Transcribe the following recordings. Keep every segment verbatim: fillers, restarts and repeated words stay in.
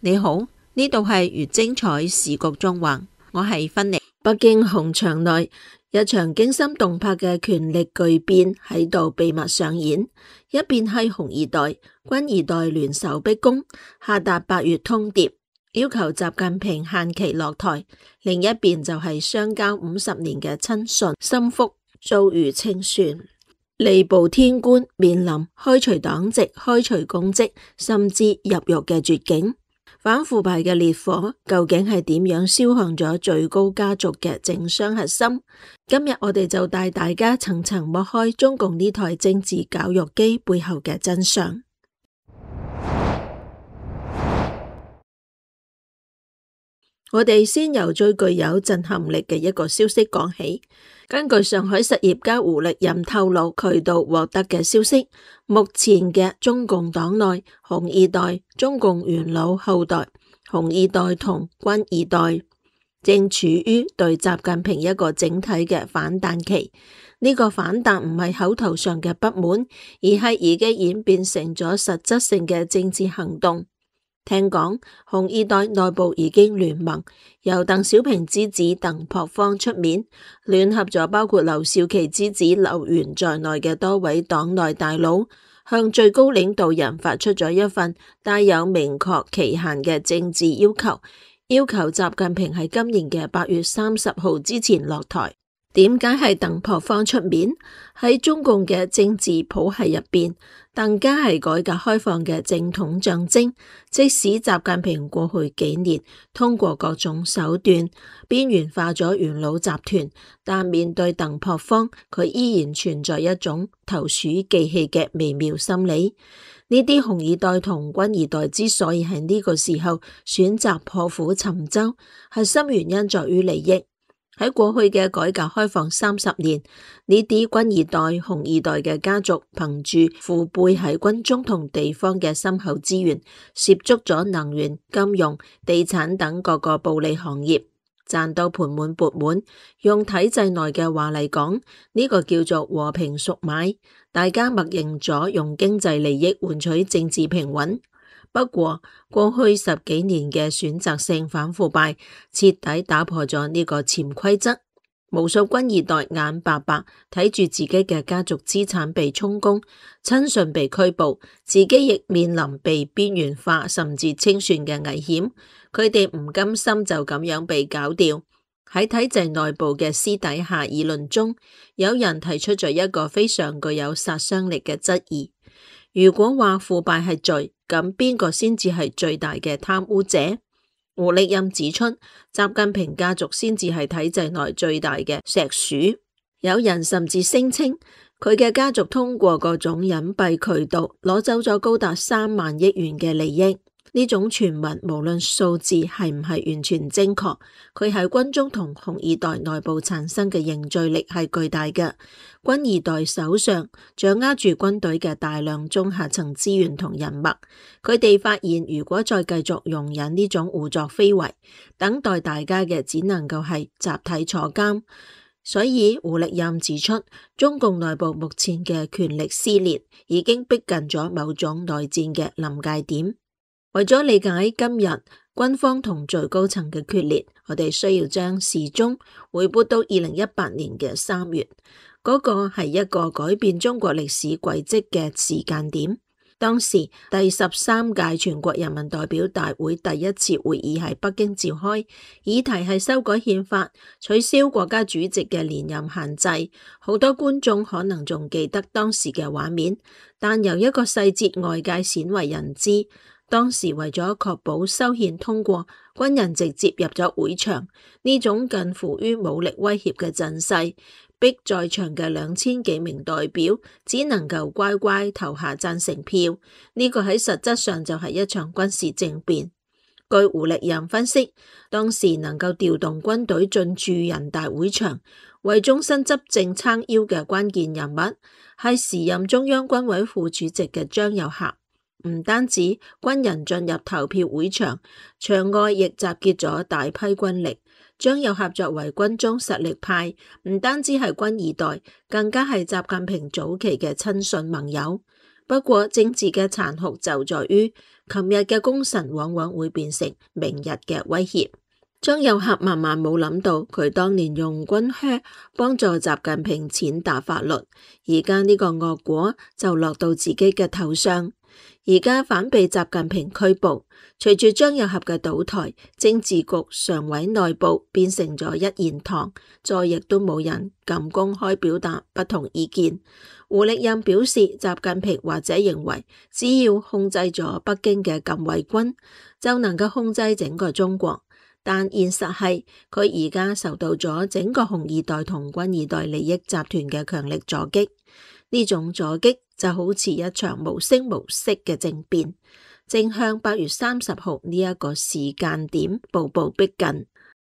你好，呢度係粵精彩時局縱橫，我係芬妮。北京紅場內一場驚心動魄嘅權力巨變喺度秘密上演，一邊係紅二代、軍二代聯手逼宮，下達八月通牒，要求習近平限期落台；另一邊就係相交五十年嘅親信心腹遭遇清算，吏部天官面臨開除黨籍、開除公職，甚至入獄嘅絕境。反腐敗嘅烈火究竟係點樣燒向咗最高家族嘅政商核心？今日我哋就帶大家層層剝開中共呢台政治絞肉機背後嘅真相。我哋先由最具有震撼力嘅一個消息講起。根據上海實業家胡力任透露渠道獲得嘅消息，目前嘅中共黨內紅二代、中共元老後代、紅二代同軍二代正處於對習近平一個整體嘅反彈期。呢個反彈唔係口頭上嘅不滿，而係已經演變成咗實質性嘅政治行動。聽講紅二代內部已經聯盟，由鄧小平之子鄧樸方出面，聯合咗包括劉少奇之子劉源在內嘅多位黨內大佬，向最高領導人發出咗一份帶有明確期限嘅政治要求，要求習近平喺今年嘅八月三十號之前落台。點解係鄧樸方出面？喺中共嘅政治譜系入邊，鄧家係改革開放嘅正統象徵。即使習近平過去幾年通過各種手段邊緣化咗元老集團，但面對鄧樸方，佢依然存在一種投鼠忌器嘅微妙心理。呢啲紅二代同軍二代之所以喺呢個時候選擇破釜沉舟，核心原因在於利益。喺過去嘅改革開放三十年，呢啲軍二代、紅二代嘅家族憑住父輩喺軍中同地方嘅深厚資源，涉足咗能源、金融、地產等各個暴利行業，賺到盆滿缽滿。用體制內嘅話嚟講，呢個叫做和平贖買，大家默認咗用經濟利益換取政治平穩。不過，過去十幾年嘅選擇性反腐敗徹底打破咗呢個潛規則，無數軍二代眼白白睇住自己嘅家族資產被充公，親信被拘捕，自己亦面臨被邊緣化甚至清算嘅危險。佢哋唔甘心就咁樣被搞掉。喺體制內部嘅私底下議論中，有人提出咗一個非常具有殺傷力嘅質疑：如果話腐敗係罪，咁邊個先至係最大嘅貪污者？胡力任指出，習近平家族先至係體制內最大嘅石鼠。有人甚至聲稱，佢嘅家族通過各種隱蔽渠道攞走咗高達三萬億元嘅利益。呢種傳聞無論數字係唔係完全正確，佢喺軍中同紅二代內部產生嘅凝聚力係巨大嘅。軍二代手上掌握住軍隊嘅大量中下層資源同人脈，佢哋發現如果再繼續容忍呢種胡作非為，等待大家嘅只能夠係集體坐監。所以胡力任指出，中共內部目前嘅權力撕裂已經逼近咗某種內戰嘅臨界點。為咗理解今日軍方同最高層嘅決裂，我哋需要將時鐘回撥到二零一八年嘅三月，嗰個係一個改變中國歷史軌跡嘅時間點。當時第十三屆全國人民代表大會第一次會議喺北京召開，議題係修改憲法，取消國家主席嘅連任限制。好多觀眾可能仲記得當時嘅畫面，但由一個細節外界鮮為人知。當時為咗確保修憲通過，軍人直接入咗會場，呢種近乎於武力威脅嘅陣勢，逼在場嘅兩千幾名代表只能夠乖乖投下贊成票。呢個喺實質上就係一場軍事政變。據胡力任分析，當時能夠調動軍隊進駐人大會場，為終身執政撐腰嘅關鍵人物，係時任中央軍委副主席嘅張又俠。唔單止軍人進入投票會場，場外亦集結咗大批軍力。張又俠作為軍中實力派，唔單止係軍二代，更加係習近平早期嘅親信盟友。 不過政治嘅殘酷就在於，琴日嘅功臣往往會變成明日嘅威脅。張又俠萬萬冇諗到，佢當年用軍靴幫助習近平踐踏法律，而家呢個惡果就落到自己嘅頭上。而家反被習近平拘捕，隨住張又俠嘅倒台，政治局常委內部變成咗一言堂，再亦都冇人敢公開表達不同意見。胡力任表示，習近平或者認為，只要控制咗北京嘅禁衛軍，就能夠控制整個中國。但現實係，佢而家受到咗整個紅二代同軍二代利益集團嘅強力阻擊。呢種阻擊就好似一場無聲無息嘅政變，正向八月三十號呢一個時間點步步逼近。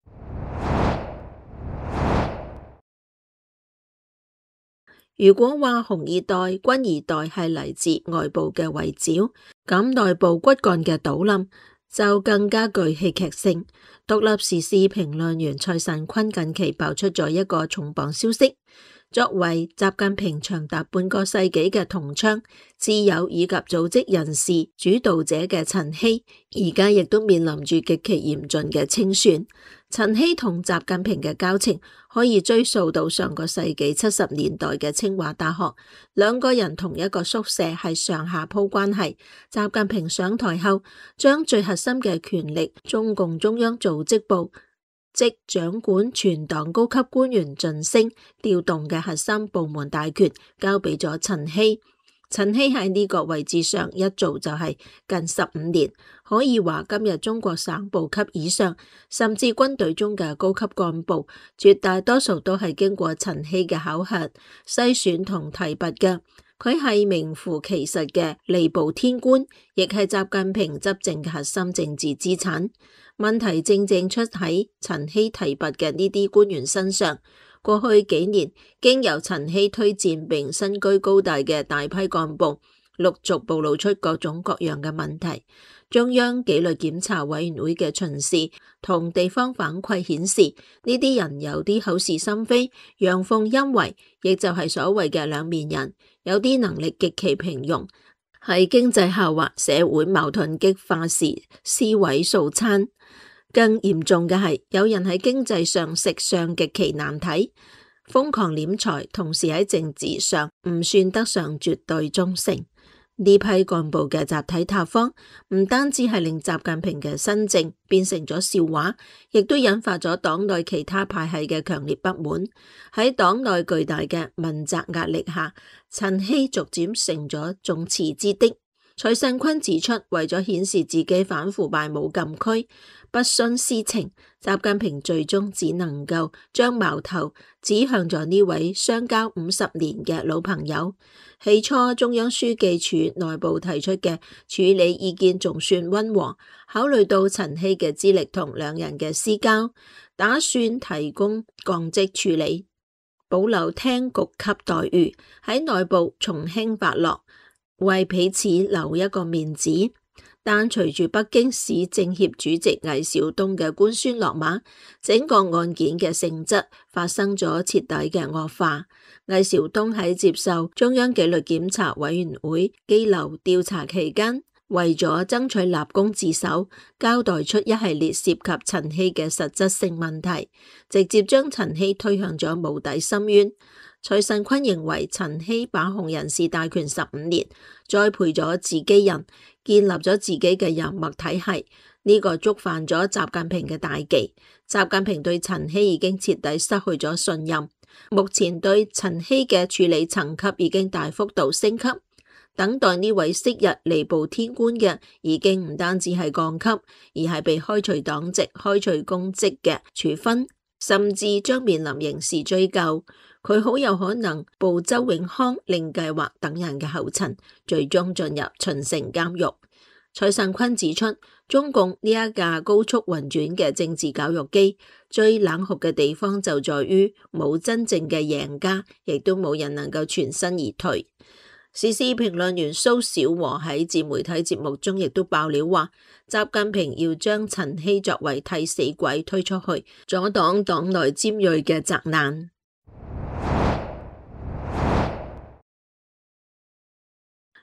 如果話紅二代、軍二代係嚟自外部嘅圍剿，咁內部骨幹嘅倒冧就更加具戲劇性。獨立時事評論員蔡慎坤近期爆出咗一個重磅消息。作為習近平長達半個世紀嘅同窗、摯友以及組織人事主導者嘅陳希，而家亦都面臨住極其嚴峻嘅清算。陳希同習近平嘅交情可以追溯到上個世紀七十年代嘅清華大學，兩個人同一個宿舍，係上下鋪關係。習近平上台後，將最核心嘅權力中共中央組織部，即掌管全黨高級官員晉升調動嘅核心部門大權，交俾咗陳希。陳希喺呢個位置上一做就係近十五年，可以話今日中國省部級以上，甚至軍隊中嘅高級幹部，絕大多數都係經過陳希嘅考核、篩選同提拔嘅。佢係名副其實嘅吏部天官，亦係習近平執政嘅核心政治資產。問題正正出喺陳希提拔嘅呢啲官員身上。過去幾年，經由陳希推薦並身居高大嘅大批幹部，陸續暴露出各種各樣嘅問題。中央紀律檢查委員會嘅巡視同地方反饋顯示，呢啲人有啲口是心非、陽奉陰違，亦就係所謂嘅兩面人。有啲能力極其平庸，喺經濟下滑、社會矛盾激化時尸位素餐。更嚴重嘅係，有人喺經濟上食相極其難睇，瘋狂斂財，同時喺政治上唔算得上絕對忠誠。呢批幹部嘅集體塌方，唔單止係令習近平嘅新政變成咗笑話，亦都引發咗黨內其他派系嘅強烈不滿。喺黨內巨大嘅問責壓力下，陳希逐漸成咗眾矢之的。蔡慎坤指出，為咗顯示自己反腐敗冇禁區、不徇私情，習近平最終只能夠將矛頭指向咗呢位相交五十年嘅老朋友。起初中央書記處內部提出嘅處理意見仲算溫和，考慮到陳希嘅資歷同兩人嘅私交，打算提供降職處理，保留廳局級待遇，喺內部從輕發落，為彼此留一個面子。但隨住北京市政協主席魏小東嘅官宣落馬，整個案件嘅性質發生咗徹底嘅惡化。魏小東喺接受中央紀律檢查委員會羈留調查期間，為咗爭取立功自首，交代出一系列涉及陳希嘅實質性問題，直接將陳希推向咗無底深淵。蔡慎坤認為，陳希把控人事大權十五年，栽培咗自己人，建立咗自己嘅人脈體系，呢、這個觸犯咗習近平嘅大忌。習近平對陳希已經徹底失去咗信任，目前對陳希嘅處理層級已經大幅度升級，等待呢位昔日吏部天官嘅已經唔單止係降級，而係被開除黨籍、開除公職嘅處分，甚至將面臨刑事追究。佢好有可能步周永康、令計劃等人嘅後塵，最終進入秦城監獄。蔡慎坤指出，中共呢一架高速運轉嘅政治教育機，最冷酷嘅地方就在於冇真正嘅贏家，亦都冇人能夠全身而退。時事評論員蘇小和喺自媒體節目中亦都爆料話，習近平要將陳希作為替死鬼推出去，阻擋黨內尖銳嘅責難。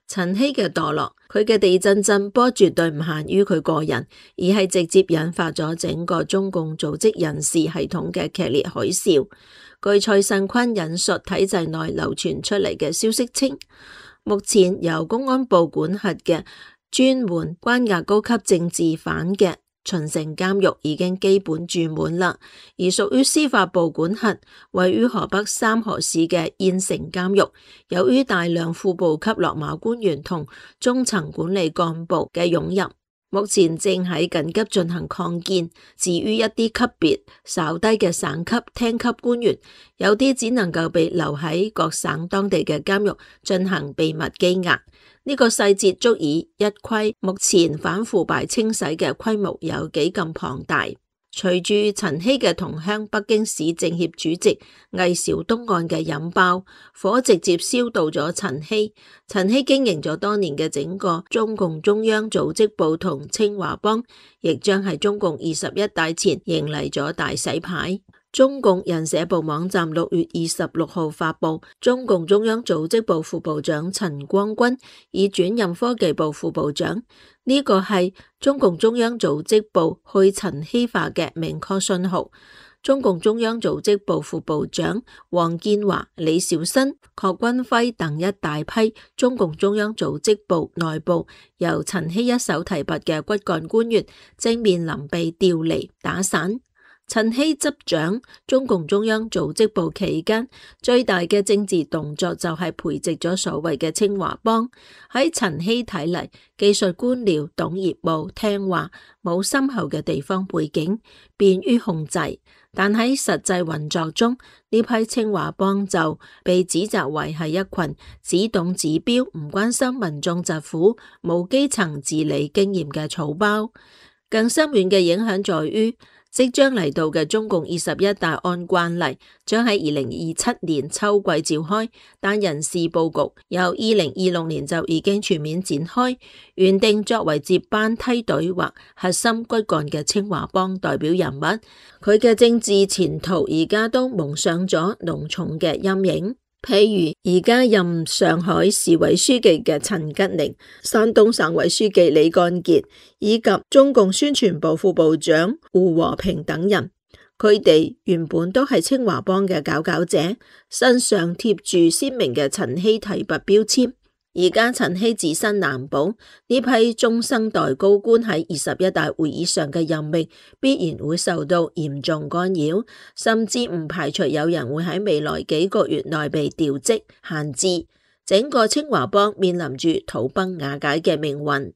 陳希嘅墮落，佢嘅地震震波絕對唔限於佢個人，而係直接引發咗整個中共組織人事系統嘅劇烈海嘯。據蔡慎坤引述體制內流傳出嚟嘅消息稱，目前由公安部管轄嘅專門關押高級政治犯嘅秦城監獄已經基本住滿啦，而屬於司法部管轄、位於河北三河市嘅燕城監獄，由於大量副部級落馬官員同中層管理幹部嘅湧入，目前正喺緊急進行擴建。至於一啲級別稍低嘅省級、廳級官員，有啲只能夠被留喺各省當地嘅監獄進行秘密羈押。呢個細節足以一窺目前反腐敗清洗嘅規模有幾咁龐大。隨住陳希嘅同鄉北京市政協主席魏紹東案嘅引爆，火直接燒到咗陳希。陳希經營咗多年嘅整個中共中央組織部同清華幫，亦將喺中共二十一大前迎嚟咗大洗牌。中共人社部網站六月二十六號發布，中共中央組織部副部長陳光軍已轉任科技部副部長，呢個係中共中央組織部去陳希化嘅明確信號。中共中央組織部副部長王建華、李兆新、郝軍輝等一大批中共中央組織部內部由陳希一手提拔嘅骨幹官員，正面臨被調離打散。陳希執掌中共中央組織部期間，最大嘅政治動作就係培植咗所謂嘅清華幫。喺陳希睇嚟，技術官僚、懂業務、聽話，冇深厚嘅地方背景，便於控制。但喺實際運作中，呢批清華幫就被指責為係一群只懂指標、唔關心民眾疾苦、冇基層治理經驗嘅草包。更深遠嘅影響在於，即將嚟到嘅中共二十一大按慣例，將喺二零二七年秋季召開，但人事佈局由二零二六年就已經全面展開，原定作為接班梯隊或核心骨幹嘅清華幫代表人物，佢嘅政治前途而家都蒙上咗濃重嘅陰影。譬如而家任上海市委書記嘅陳吉寧、山東省委書記李幹傑以及中共宣傳部副部長胡和平等人，佢哋原本都係清華幫嘅佼佼者，身上貼住鮮明嘅陳希提拔標籤。而家陳希自身難保，呢批中生代高官喺二十一大會議上嘅任命必然會受到嚴重干擾，甚至唔排除有人會喺未來幾個月內被調職限制，整個清華幫面臨住土崩瓦解嘅命運。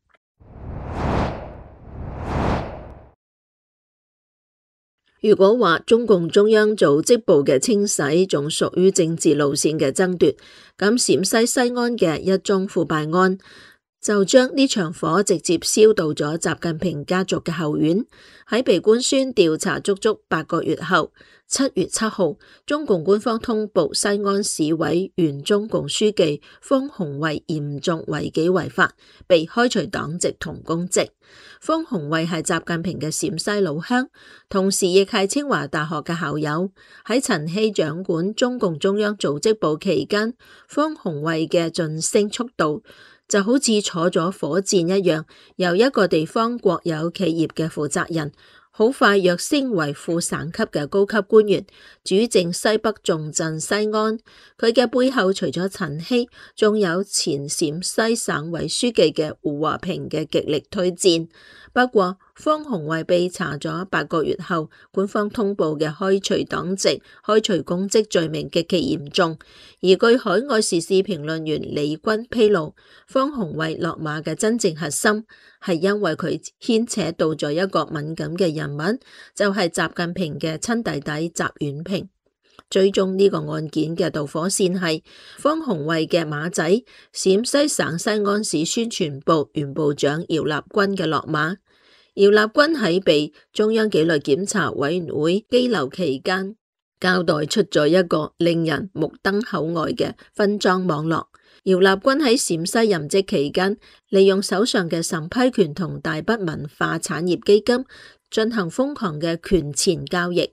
如果話中共中央組織部嘅清洗仲屬於政治路線嘅爭奪，咁陝西西安嘅一宗腐敗案就將呢場火直接燒到咗習近平家族嘅後院。喺被官宣調查足足八個月後，七月七號，中共官方通報西安市委原中共書記方鴻慧嚴重違紀違法，被開除黨籍同公職。方鴻慧係習近平嘅陝西老鄉，同時亦係清華大學嘅校友。喺陳希掌管中共中央組織部期間，方鴻慧嘅晉升速度就好似坐咗火箭一樣，由一個地方國有企業嘅負責人，好快躍升為副省級嘅高級官員，主政西北重鎮西安。佢嘅背後除咗陳希，仲有前陝西省委書記嘅胡和平嘅極力推薦。不過方鴻慧被查咗八個月後，官方通報嘅開除黨籍、開除公職罪名極其嚴重。而據海外時事評論員李軍披露，方鴻慧落馬嘅真正核心係因為佢牽扯到咗一個敏感嘅人物，就係習近平嘅親弟弟習遠平。最終呢個案件嘅導火線係方鴻慧嘅馬仔，陝西省西安市宣傳部原部長姚立軍嘅落馬。姚立軍喺被中央紀律檢查委員會羈留期間，交代出咗一個令人目瞪口呆嘅分贓網絡。姚立軍喺陝西任職期間，利用手上嘅審批權同大筆文化產業基金進行瘋狂嘅權錢交易。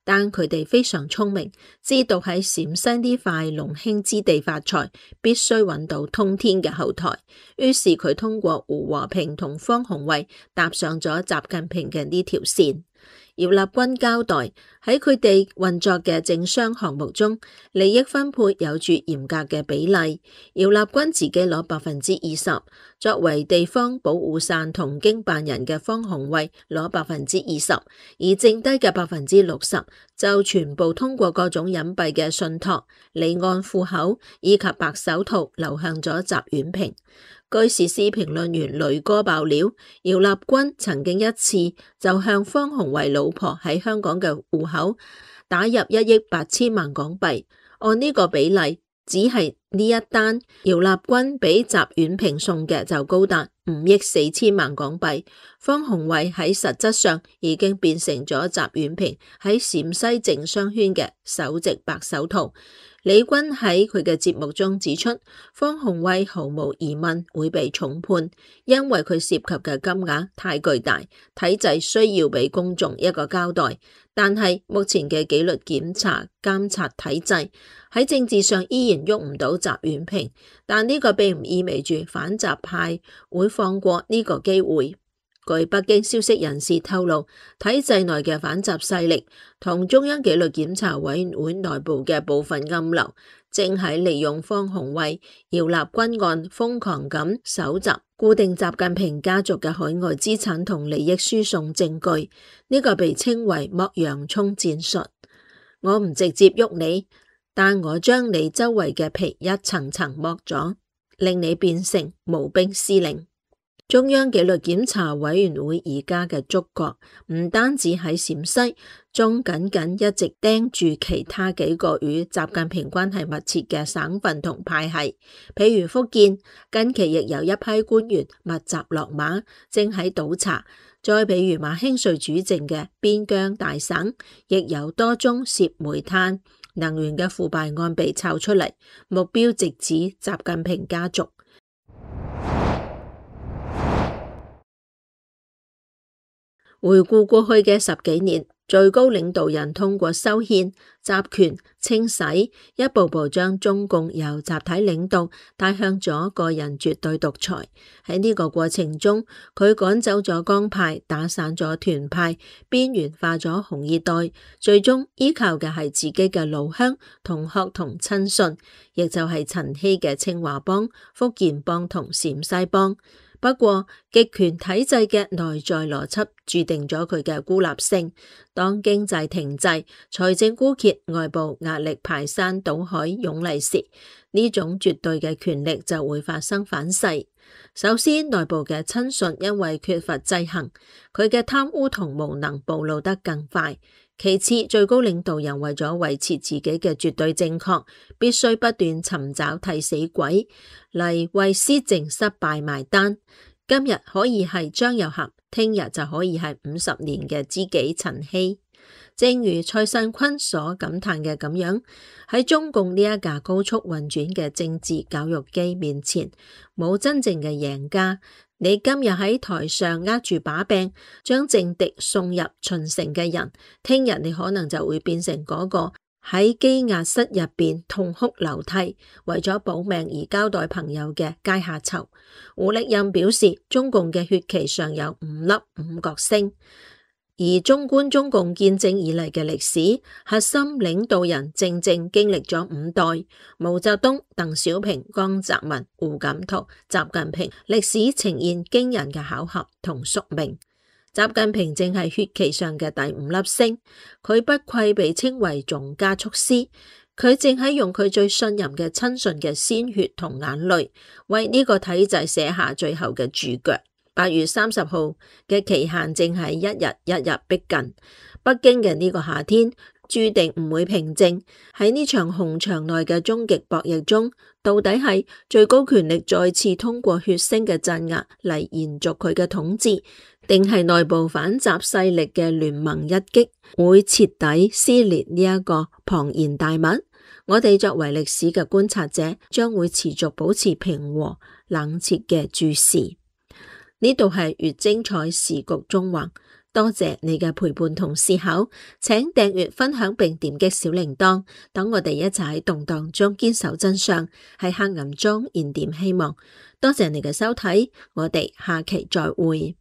但佢哋非常聰明，知道喺陝西呢塊龍興之地發財，必須揾到通天嘅後台。於是佢通過胡和平同方鴻慧搭上咗習近平嘅呢條線。姚立軍交代，喺佢哋運作嘅政商項目中，利益分配有住嚴格嘅比例。姚立軍自己攞百分之二十，作為地方保護傘同經辦人嘅方鴻慧攞百分之二十，而剩低嘅百分之六十就全部通過各種隱蔽嘅信託、離岸戶口以及白手套流向咗習遠平。據時事評論員雷哥爆料，姚立軍曾經一次就向方鴻慧老婆喺香港嘅戶口打入一億八千萬港幣，按呢個比例，只係呢一單姚立軍俾習遠平送嘅就高達五億四千萬港幣。方鴻慧喺實質上已經變成咗習遠平喺陝西政商圈嘅首席白手套。李軍喺佢嘅節目中指出，方鴻慧毫無疑問會被重判，因為佢涉及嘅金額太巨大，體制需要俾公眾一個交代。但係目前嘅紀律檢查監察體制喺政治上依然喐唔到習遠平，但呢個並唔意味住反習派會放過呢個機會。據北京消息人士透露，體制內嘅反習勢力同中央紀律檢查委員會內部嘅部分暗流，正喺利用方鴻慧、姚立軍案瘋狂咁搜集固定習近平家族嘅海外資產同利益輸送證據。呢個被稱為剝洋蔥戰術。我唔直接喐你，但我將你周圍嘅皮一層層剝咗，令你變成無兵司令。中央紀律檢查委員會而家嘅觸角唔單止喺陝西，仲緊緊一直盯住其他幾個與習近平關係密切嘅省份同派系，譬如福建，近期亦有一批官員密集落馬，正喺倒查。再譬如馬興瑞主政嘅邊疆大省，亦有多宗涉煤炭、能源嘅腐敗案被炒出嚟，目標直指習近平家族。回顧過去嘅十幾年，最高領導人通過修憲、集權、清洗，一步步將中共由集體領導帶向咗個人絕對獨裁。喺呢個過程中，佢趕走咗江派，打散咗團派，邊緣化咗紅二代，最終依靠嘅係自己嘅老鄉、同學同親信，亦就係陳希嘅清華幫、福建幫同陝西幫。不過極權體制嘅內在邏輯注定咗佢嘅孤立性。當經濟停滯、財政枯竭、外部壓力排山倒海湧嚟時，呢種絕對嘅權力就會發生反噬。首先，內部嘅親信因為缺乏制衡，佢嘅貪污同無能暴露得更快。其次，最高領導人為咗維持自己嘅絕對正確，必須不斷尋找替死鬼嚟為施政失敗埋單。今日可以係張又俠，聽日就可以係五十年嘅知己陳希。正如蔡尚坤所感嘆嘅咁樣，喺中共呢一架高速運轉嘅政治教育機面前，冇真正嘅贏家。你今日喺台上握住把柄，將政敵送入秦城嘅人，聽日你可能就會變成嗰個喺羈押室入邊痛哭流涕，為咗保命而交代朋友嘅階下囚。胡力任表示，中共嘅血旗上有五粒五角星。而縱觀中共建政以嚟嘅歷史，核心領導人正正經歷咗五代：毛澤東、鄧小平、江澤民、胡錦濤、習近平。歷史呈現驚人嘅巧合同宿命。習近平正係血旗上嘅第五粒星，佢不愧被稱為總加速師。佢正喺用佢最信任嘅親信嘅鮮血同眼淚，為呢個體制寫下最後嘅注腳。八月三十號嘅期限正係一日一日逼近，北京嘅呢個夏天注定唔會平靜。喺呢場紅牆內嘅終極博弈中，到底係最高權力再次通過血腥嘅鎮壓嚟延續佢嘅統治，定係內部反習勢力嘅聯盟一擊會徹底撕裂呢一個龐然大物？我哋作為歷史嘅觀察者，將會持續保持平和冷徹嘅注視。呢度係越精彩時局縱橫。 多謝你嘅陪伴同思考，請訂閱、分享並點擊小鈴鐺，等我哋一齊喺動盪中堅守真相，喺黑暗中燃點希望。多謝你嘅收睇，我哋下期再會。